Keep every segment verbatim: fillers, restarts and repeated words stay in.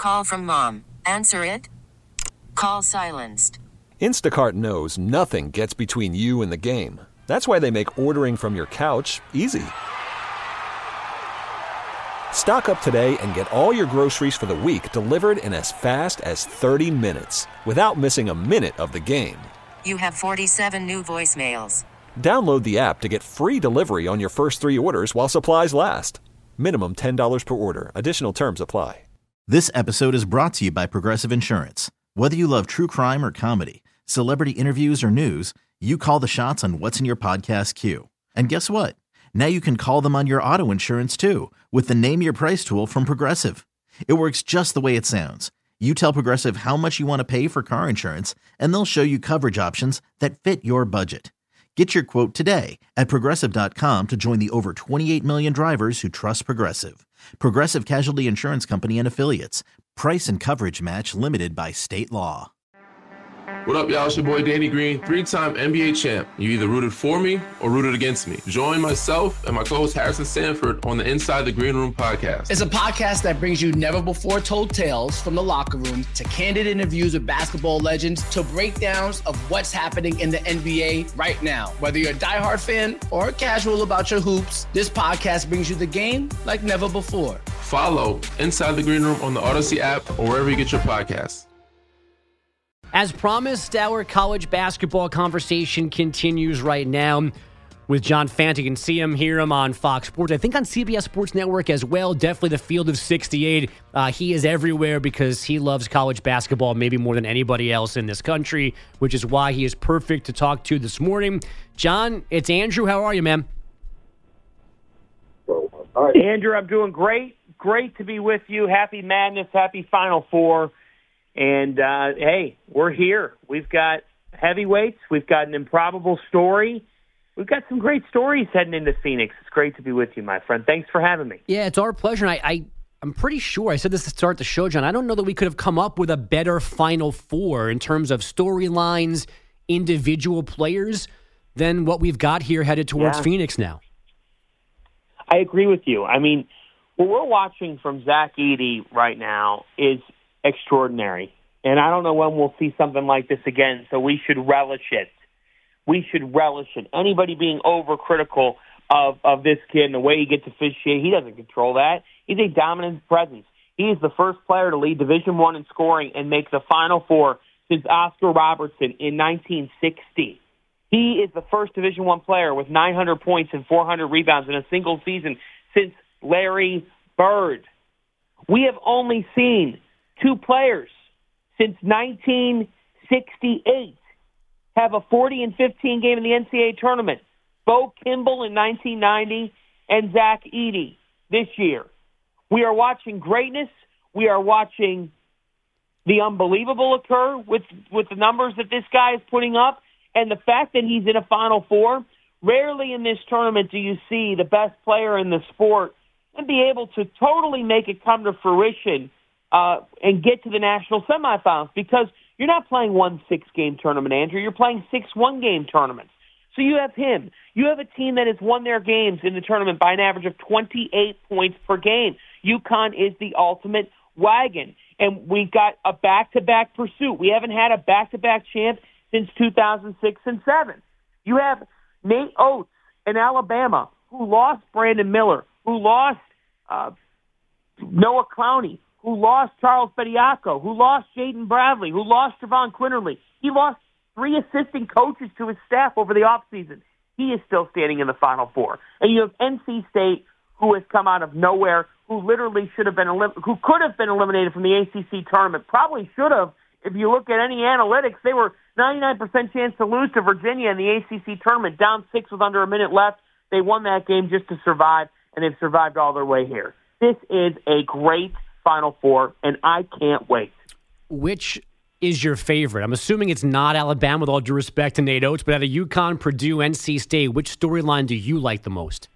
Call from mom. Answer it. Call silenced. Instacart knows nothing gets between you and the game. That's why they make ordering from your couch easy. Stock up today and get all your groceries for the week delivered in as fast as thirty minutes without missing a minute of the game. You have forty-seven new voicemails. Download the app to get free delivery on your first three orders while supplies last. Minimum ten dollars per order. Additional terms apply. This episode is brought to you by Progressive Insurance. Whether you love true crime or comedy, celebrity interviews or news, you call the shots on what's in your podcast queue. And guess what? Now you can call them on your auto insurance too with the Name Your Price tool from Progressive. It works just the way it sounds. You tell Progressive how much you want to pay for car insurance, and they'll show you coverage options that fit your budget. Get your quote today at Progressive dot com to join the over twenty-eight million drivers who trust Progressive. Progressive Casualty Insurance Company and Affiliates. Price and coverage match limited by state law. What up, y'all? It's your boy Danny Green, three-time N B A champ. You either rooted for me or rooted against me. Join myself and my co-host Harrison Sanford on the Inside the Green Room podcast. It's a podcast that brings you never-before-told tales from the locker room to candid interviews with basketball legends to breakdowns of what's happening in the N B A right now. Whether you're a diehard fan or casual about your hoops, this podcast brings you the game like never before. Follow Inside the Green Room on the Odyssey app or wherever you get your podcasts. As promised, our college basketball conversation continues right now with John Fant. You can see him, hear him on Fox Sports. I think on C B S Sports Network as well. Definitely the Field of sixty-eight. Uh, he is everywhere because he loves college basketball maybe more than anybody else in this country, which is why he is perfect to talk to this morning. John, it's Andrew. How are you, man? Andrew, I'm doing great. Great to be with you. Happy Madness. Happy Final Four. And, uh, hey, we're here. We've got heavyweights. We've got an improbable story. We've got some great stories heading into Phoenix. It's great to be with you, my friend. Thanks for having me. Yeah, it's our pleasure. I, I, I'm pretty sure, I said this to start the show, John, I don't know that we could have come up with a better Final Four in terms of storylines, individual players, than what we've got here headed towards yeah. Phoenix now. I agree with you. I mean, what we're watching from Zach Edey right now is extraordinary. And I don't know when we'll see something like this again, so we should relish it. We should relish it. Anybody being overcritical of, of this kid and the way he gets officiated, he doesn't control that. He's a dominant presence. He is the first player to lead Division I in scoring and make the Final Four since Oscar Robertson in nineteen sixty. He is the first Division I player with nine hundred points and four hundred rebounds in a single season since Larry Bird. We have only seen two players since nineteen sixty-eight have a forty and fifteen game in the N C double A tournament. Bo Kimball in nineteen ninety and Zach Edey this year. We are watching greatness. We are watching the unbelievable occur with, with the numbers that this guy is putting up. And the fact that he's in a Final Four, rarely in this tournament do you see the best player in the sport and be able to totally make it come to fruition Uh, and get to the national semifinals, because you're not playing one six-game tournament, Andrew. You're playing six one-game tournaments. So you have him. You have a team that has won their games in the tournament by an average of twenty-eight points per game. UConn is the ultimate wagon. And we've got a back-to-back pursuit. We haven't had a back-to-back champ since two thousand six and seven. You have Nate Oates in Alabama, who lost Brandon Miller, who lost uh, Noah Clowney, who lost Charles Bediako, who lost Jaden Bradley, who lost Javon Quinterly. He lost three assistant coaches to his staff over the offseason. He is still standing in the Final Four. And you have N C State, who has come out of nowhere, who literally should have been, elim- who could have been eliminated from the A C C tournament, probably should have. If you look at any analytics, they were ninety-nine percent chance to lose to Virginia in the A C C tournament, down six with under a minute left. They won that game just to survive, and they've survived all their way here. This is a great Final Four, and I can't wait. Which is your favorite? I'm assuming it's not Alabama, with all due respect to Nate Oates, but out of UConn, Purdue, N C State, which storyline do you like the most?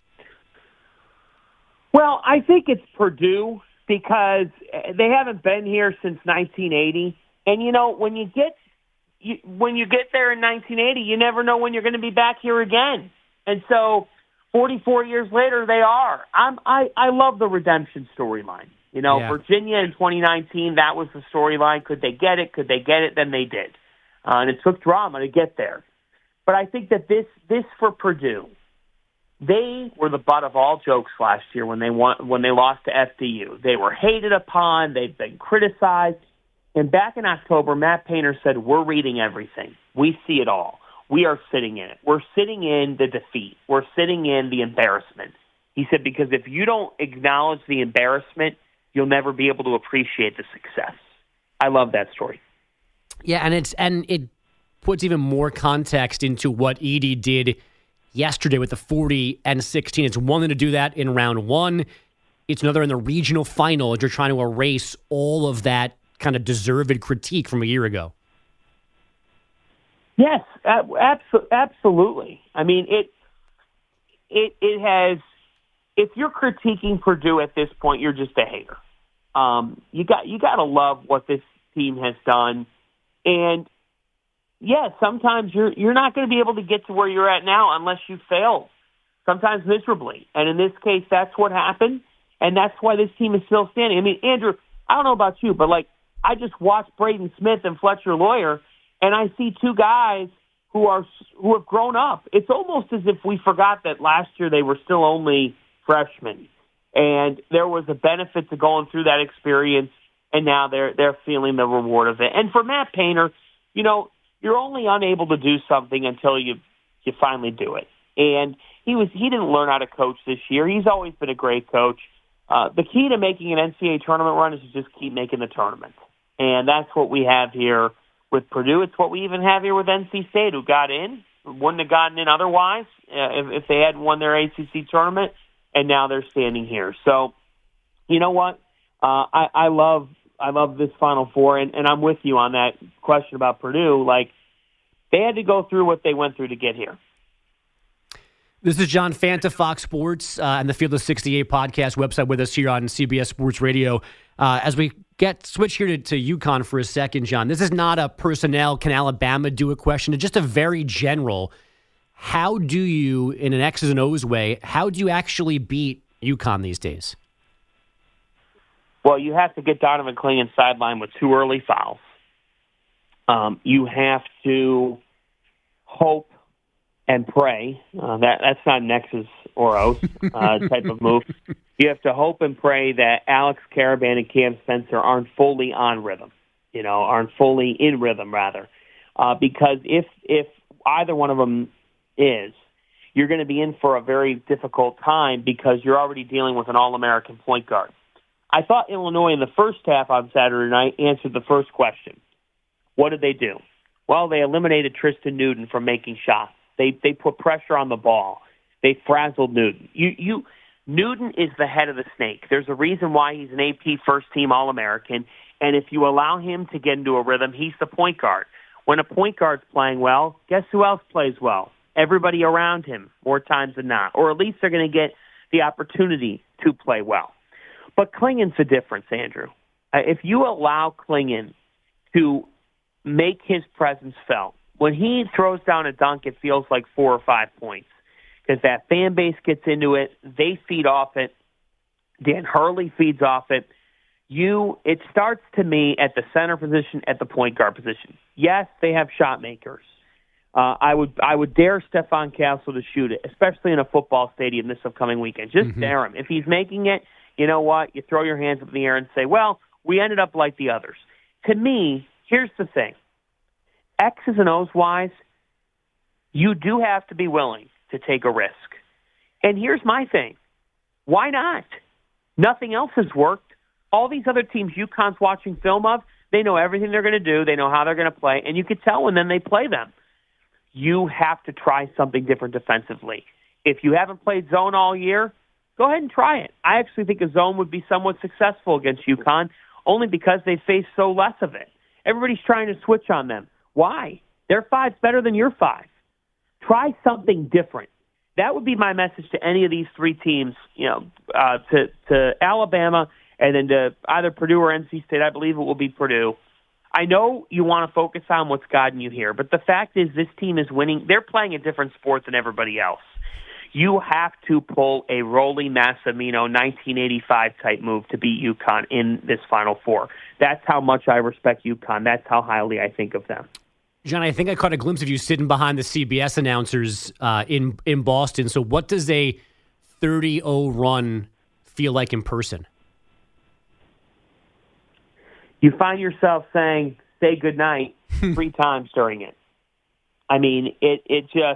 Well, I think it's Purdue, because they haven't been here since nineteen eighty. And, you know, when you get you, when you get there in nineteen eighty, you never know when you're going to be back here again. And so forty-four years later, they are. I'm, I, I love the redemption storyline. You know, Yeah. Virginia in twenty nineteen, that was the storyline. Could they get it? Could they get it? Then they did. Uh, and it took drama to get there. But I think that this this for Purdue, they were the butt of all jokes last year when they won, when they lost to F D U. They were hated upon. They've been criticized. And back in October, Matt Painter said, we're reading everything. We see it all. We are sitting in it. We're sitting in the defeat. We're sitting in the embarrassment. He said, because if you don't acknowledge the embarrassment, you'll never be able to appreciate the success. I love that story. Yeah, and it's and it puts even more context into what Edey did yesterday with the forty and sixteen. It's one thing to do that in round one. It's another in the regional final as you're trying to erase all of that kind of deserved critique from a year ago. Yes, abso- absolutely. I mean, it it it has. If you're critiquing Purdue at this point, you're just a hater. Um, you got you got to love what this team has done, and yeah, sometimes you're you're not going to be able to get to where you're at now unless you fail, sometimes miserably. And in this case, that's what happened, and that's why this team is still standing. I mean, Andrew, I don't know about you, but like I just watched Braden Smith and Fletcher Lawyer, and I see two guys who are who have grown up. It's almost as if we forgot that last year they were still only freshmen, and there was a benefit to going through that experience, and now they're they're feeling the reward of it. And for Matt Painter, you know, you're only unable to do something until you you finally do it. And he was he didn't learn how to coach this year. He's always been a great coach. Uh, the key to making an N C double A tournament run is to just keep making the tournament, and that's what we have here with Purdue. It's what we even have here with N C State, who got in, wouldn't have gotten in otherwise uh, if, if they hadn't won their A C C tournament. And now they're standing here. So, you know what? Uh, I, I love I love this Final Four, and, and I'm with you on that question about Purdue. Like, they had to go through what they went through to get here. This is John Fanta, Fox Sports, uh, and the Field of sixty-eight podcast website with us here on C B S Sports Radio. Uh, as we get switch here to, to UConn for a second, John, this is not a personnel, can Alabama do a question. It's just a very general. How do you, in an X's and O's way, how do you actually beat UConn these days? Well, you have to get Donovan Clingan sidelined with two early fouls. Um, you have to hope and pray. Uh, that that's not an X's or O's uh, type of move. You have to hope and pray that Alex Caravan and Cam Spencer aren't fully on rhythm, you know, aren't fully in rhythm, rather. Uh, because if if either one of them is, you're going to be in for a very difficult time because you're already dealing with an All-American point guard. I thought Illinois in the first half on Saturday night answered the first question. What did they do? Well, they eliminated Tristan Newton from making shots. They they put pressure on the ball. They frazzled Newton. You you Newton is the head of the snake. There's a reason why he's an A P first-team All-American, and if you allow him to get into a rhythm, he's the point guard. When a point guard's playing well, guess who else plays well? Everybody around him, more times than not. Or at least they're going to get the opportunity to play well. But Clingan's the difference, Andrew. Uh, if you allow Clingan to make his presence felt, when he throws down a dunk, it feels like four or five points. Because that fan base gets into it. They feed off it. Dan Hurley feeds off it. You, it starts to me at the center position, at the point guard position. Yes, they have shot makers. Uh, I would I would dare Stefan Castle to shoot it, especially in a football stadium this upcoming weekend. Just mm-hmm. dare him. If he's making it, you know what? You throw your hands up in the air and say, well, we ended up like the others. To me, here's the thing. X's and O's wise, you do have to be willing to take a risk. And here's my thing. Why not? Nothing else has worked. All these other teams UConn's watching film of, they know everything they're going to do. They know how they're going to play. And you could tell when then they play them. You have to try something different defensively. If you haven't played zone all year, go ahead and try it. I actually think a zone would be somewhat successful against UConn, only because they face so less of it. Everybody's trying to switch on them. Why? Their five's better than your five. Try something different. That would be my message to any of these three teams, you know, uh, to, to Alabama and then to either Purdue or N C State. I believe it will be Purdue. I know you want to focus on what's gotten you here, but the fact is this team is winning. They're playing a different sport than everybody else. You have to pull a Rolly Massimino nineteen eighty-five type move to beat UConn in this Final Four. That's how much I respect UConn. That's how highly I think of them. John, I think I caught a glimpse of you sitting behind the C B S announcers uh, in in Boston. So what does a thirty oh run feel like in person? You find yourself saying, say goodnight three times during it. I mean, it, it just,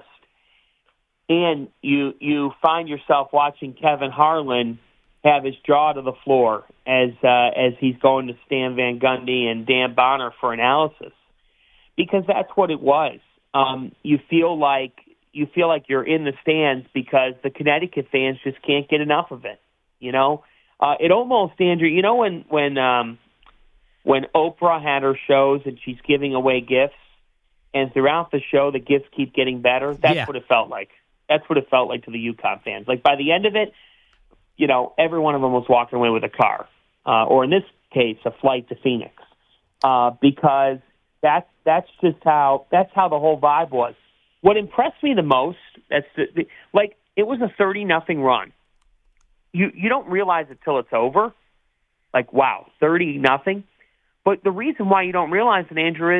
and you you find yourself watching Kevin Harlan have his jaw to the floor as uh, as he's going to Stan Van Gundy and Dan Bonner for analysis, because that's what it was. Um, you feel like you feel like you're in the stands because the Connecticut fans just can't get enough of it. You know, uh, it almost, Andrew. You know when when um, when Oprah had her shows and she's giving away gifts, and throughout the show the gifts keep getting better. That's yeah. what it felt like. That's what it felt like to the UConn fans. Like by the end of it, you know, every one of them was walking away with a car, uh, or in this case, a flight to Phoenix, uh, because that's that's just how that's how the whole vibe was. What impressed me the most, that's the, the, like it was a thirty nothing run. You you don't realize it till it's over. Like wow, thirty nothing. But the reason why you don't realize it, Andrew, is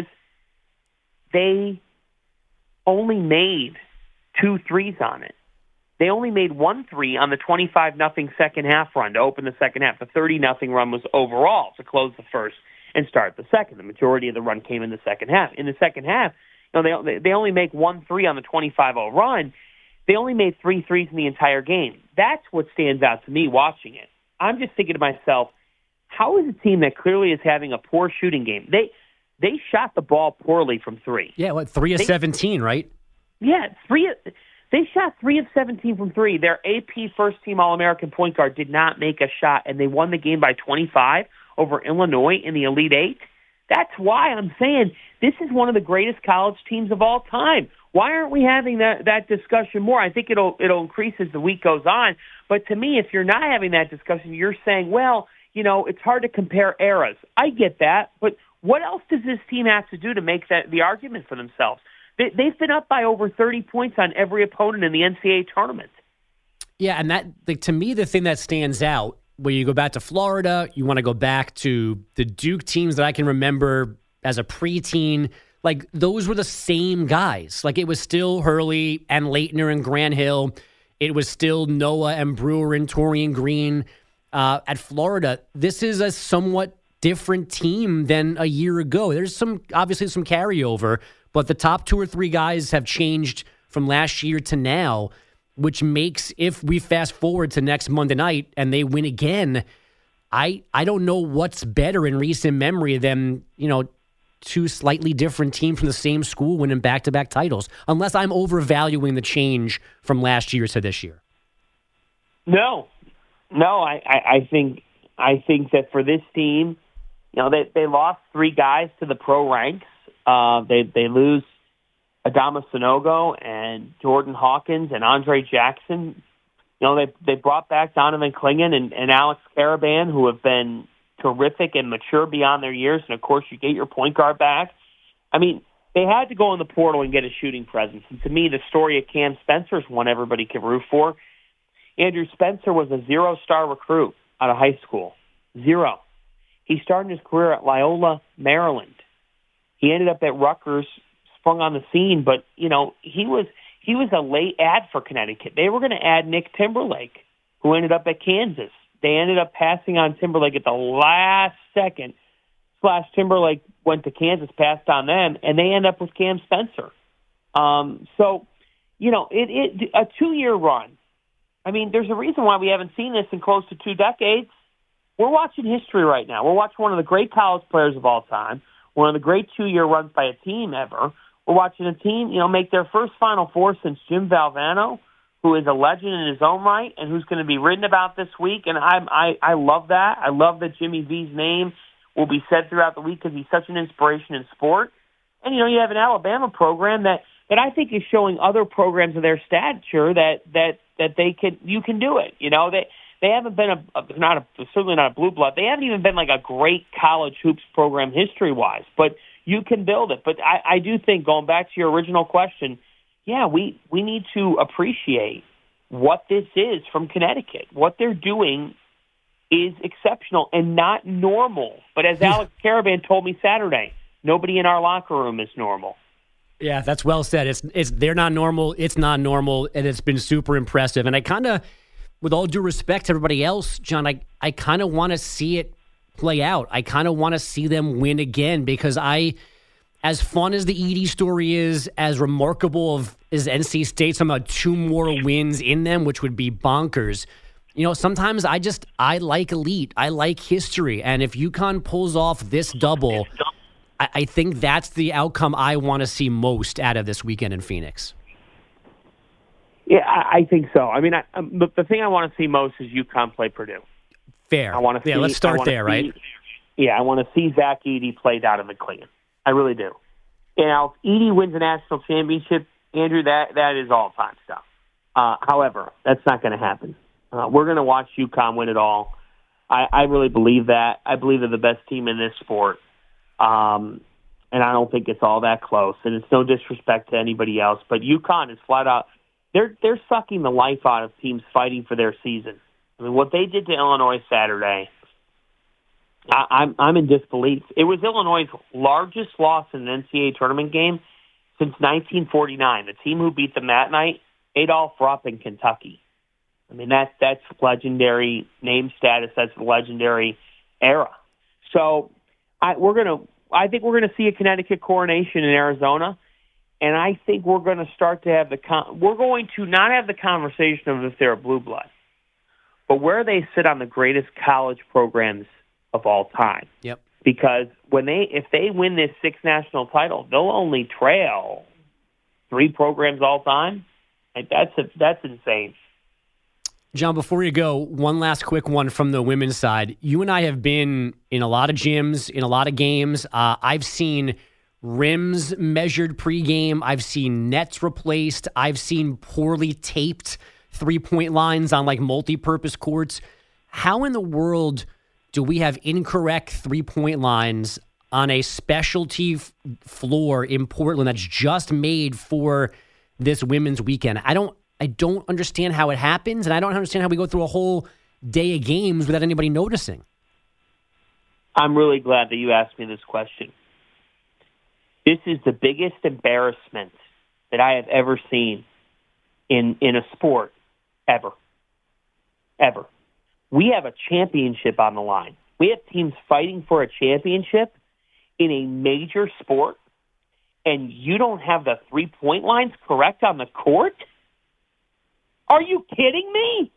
they only made two threes on it. They only made one three on the twenty-five nothing second half run to open the second half. The thirty nothing run was overall to close the first and start the second. The majority of the run came in the second half. In the second half, you know, they they only make one three on the twenty-five oh run. They only made three threes in the entire game. That's what stands out to me watching it. I'm just thinking to myself, how is a team that clearly is having a poor shooting game? They they shot the ball poorly from three. Yeah, what, three of they, seventeen, right? Yeah, three. They shot three of seventeen from three. Their A P first-team All-American point guard did not make a shot, and they won the game by twenty-five over Illinois in the Elite Eight. That's why I'm saying this is one of the greatest college teams of all time. Why aren't we having that, that discussion more? I think it'll it'll increase as the week goes on. But to me, if you're not having that discussion, you're saying, well, you know, it's hard to compare eras. I get that, but what else does this team have to do to make that the argument for themselves? They, they've been up by over thirty points on every opponent in the N C double A tournament. Yeah, and that, like, to me, the thing that stands out, where you go back to Florida, you want to go back to the Duke teams that I can remember as a preteen, like, those were the same guys. Like, it was still Hurley and Leitner and Grant Hill. It was still Noah and Brewer and Torian Green. Uh, at Florida, this is a somewhat different team than a year ago. There's some, obviously, some carryover, but the top two or three guys have changed from last year to now, which makes, if we fast forward to next Monday night and they win again, I I don't know what's better in recent memory than, you know, two slightly different teams from the same school winning back-to-back titles, unless I'm overvaluing the change from last year to this year. No, no, I, I, I think I think that for this team, you know, they they lost three guys to the pro ranks. Uh, they they lose Adama Sanogo and Jordan Hawkins and Andre Jackson. You know, they they brought back Donovan Clingan and, and Alex Caravan, who have been terrific and mature beyond their years. And, of course, you get your point guard back. I mean, they had to go in the portal and get a shooting presence. And to me, the story of Cam Spencer is one everybody can root for. Andrew Spencer was a zero-star recruit out of high school. Zero. He started his career at Loyola, Maryland. He ended up at Rutgers, sprung on the scene, but, you know, he was he was a late ad for Connecticut. They were going to add Nick Timberlake, who ended up at Kansas. They ended up passing on Timberlake at the last second. Slash Timberlake went to Kansas, passed on them, and they end up with Cam Spencer. Um, so, you know, it, it a two-year run. I mean, there's a reason why we haven't seen this in close to two decades. We're watching history right now. We're watching one of the great college players of all time, one of the great two-year runs by a team ever. We're watching a team, you know, make their first Final Four since Jim Valvano, who is a legend in his own right and who's going to be written about this week. And I, I, I love that. I love that Jimmy V's name will be said throughout the week because he's such an inspiration in sport. And, you know, you have an Alabama program that, that I think is showing other programs of their stature that, that, that they can, you can do it. You know, they, they haven't been a, a not a, certainly not a blue blood. They haven't even been like a great college hoops program history-wise, but you can build it. But I, I do think, going back to your original question, yeah, we, we need to appreciate what this is from Connecticut. What they're doing is exceptional and not normal. But as Alex Caravan told me Saturday, nobody in our locker room is normal. Yeah, that's well said. It's it's they're not normal. It's not normal, and it's been super impressive. And I kind of, with all due respect to everybody else, John, I I kind of want to see it play out. I kind of want to see them win again because I, as fun as the Edey story is, as remarkable of, as N C State, some about two more wins in them, which would be bonkers. You know, sometimes I just, I like elite. I like history. And if UConn pulls off this double, I, I think that's the outcome I want to see most out of this weekend in Phoenix. Yeah, I, I think so. I mean, I, um, the, the thing I want to see most is UConn play Purdue. Fair. I want to yeah, see, let's start there, see, right? Yeah, I want to see Zach Edey played out of the clean. I really do. And now, if Edey wins a national championship, Andrew, that, that is all-time stuff. Uh, however, that's not going to happen. Uh, we're going to watch UConn win it all. I, I really believe that. I believe they're the best team in this sport. Um, and I don't think it's all that close. And it's no disrespect to anybody else, but UConn is flat out, they're, they're sucking the life out of teams fighting for their season. I mean, what they did to Illinois Saturday, I, I'm I'm in disbelief. It was Illinois' largest loss in an N C double A tournament game since nineteen forty-nine. The team who beat them that night, Adolph Rupp in Kentucky. I mean, that's that's legendary name status. That's a legendary era. So I, we're gonna. I think we're gonna see a Connecticut coronation in Arizona, and I think we're going to start to have the. Con- we're going to not have the conversation of if they're a blue blood, but where they sit on the greatest college programs of all time. Yep. Because when they, if they win this sixth national title, they'll only trail three programs all time. Like that's a, that's insane. John, before you go, one last quick one from the women's side. You and I have been in a lot of gyms, in a lot of games. Uh, I've seen rims measured pregame. I've seen nets replaced. I've seen poorly taped three-point lines on like multi-purpose courts. How in the world do we have incorrect three-point lines on a specialty f- floor in Portland that's just made for this women's weekend? I don't I don't understand how it happens, and I don't understand how we go through a whole day of games without anybody noticing. I'm really glad that you asked me this question. This is the biggest embarrassment that I have ever seen in in a sport, ever. Ever. We have a championship on the line. We have teams fighting for a championship in a major sport, and you don't have the three-point lines correct on the court? Are you kidding me?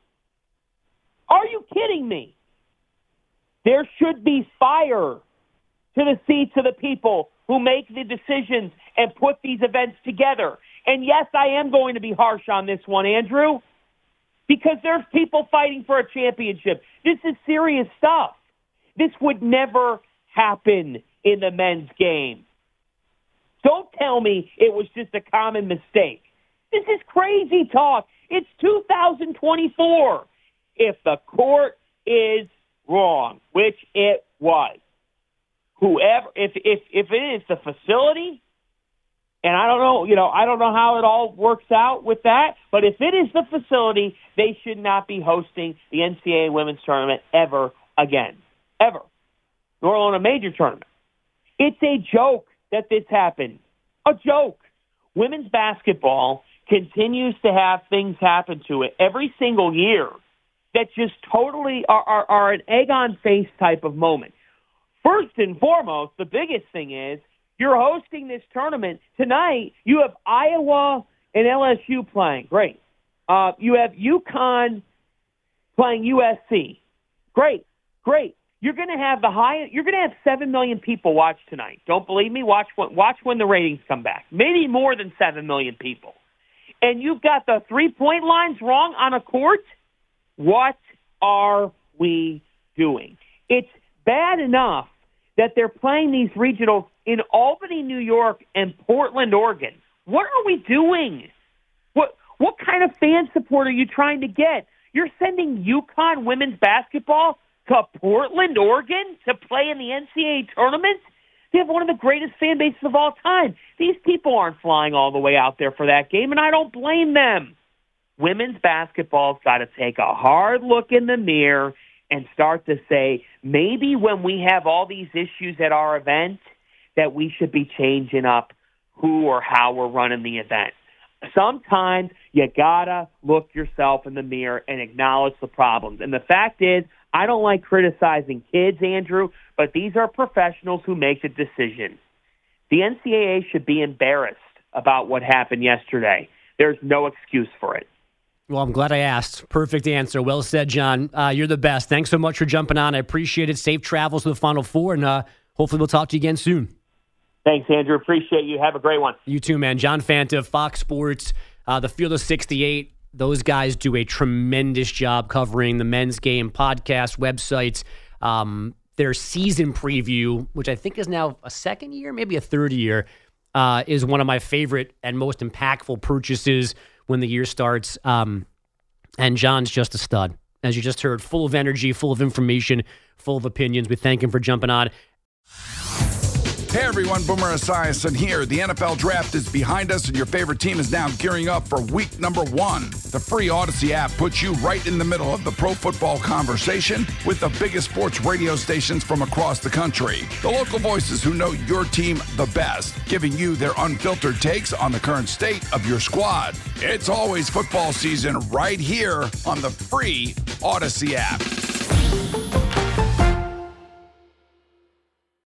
Are you kidding me? There should be fire to the seats of the people who make the decisions and put these events together. And yes, I am going to be harsh on this one, Andrew, because there's people fighting for a championship. This is serious stuff. This would never happen in the men's game. Don't tell me it was just a common mistake. This is crazy talk. It's two thousand twenty-four. If the court is wrong, which it was, whoever, if if if it is the facility, and I don't know, you know, I don't know how it all works out with that, but if it is the facility, they should not be hosting the N C double A women's tournament ever again, ever, nor alone a major tournament. It's a joke that this happened, a joke. Women's basketball continues to have things happen to it every single year that just totally are, are, are an egg-on-face type of moment. First and foremost, the biggest thing is you're hosting this tournament. Tonight, you have Iowa and L S U playing. Great. Uh, you have UConn playing U S C. Great. Great. You're going to have the high. You're going to have seven million people watch tonight. Don't believe me? Watch when, watch when the ratings come back. Maybe more than seven million people. And you've got the three-point lines wrong on a court? What are we doing? It's bad enough that they're playing these regionals in Albany, New York, and Portland, Oregon. What are we doing? What what kind of fan support are you trying to get? You're sending UConn women's basketball to Portland, Oregon to play in the N C double A tournament? They have one of the greatest fan bases of all time. These people aren't flying all the way out there for that game, and I don't blame them. women's basketball's got to take a hard look in the mirror and start to say, maybe when we have all these issues at our event, that we should be changing up who or how we're running the event. Sometimes you got to look yourself in the mirror and acknowledge the problems. And the fact is, I don't like criticizing kids, Andrew, but these are professionals who make the decision. The N C double A should be embarrassed about what happened yesterday. There's no excuse for it. Well, I'm glad I asked. Perfect answer. Well said, John. Uh, you're the best. Thanks so much for jumping on. I appreciate it. Safe travels to the Final Four, and uh, hopefully we'll talk to you again soon. Thanks, Andrew. Appreciate you. Have a great one. You too, man. John Fanta, Fox Sports, uh, the Field of sixty-eight. Those guys do a tremendous job covering the men's game, podcast, websites. Um, their season preview, which I think is now a second year, maybe a third year, uh, is one of my favorite and most impactful purchases when the year starts. Um, and John's just a stud. As you just heard, full of energy, full of information, full of opinions. We thank him for jumping on. Hey everyone, Boomer Esiason here. The N F L Draft is behind us and your favorite team is now gearing up for week number one. The free Odyssey app puts you right in the middle of the pro football conversation with the biggest sports radio stations from across the country. The local voices who know your team the best, giving you their unfiltered takes on the current state of your squad. It's always football season right here on the free Odyssey app.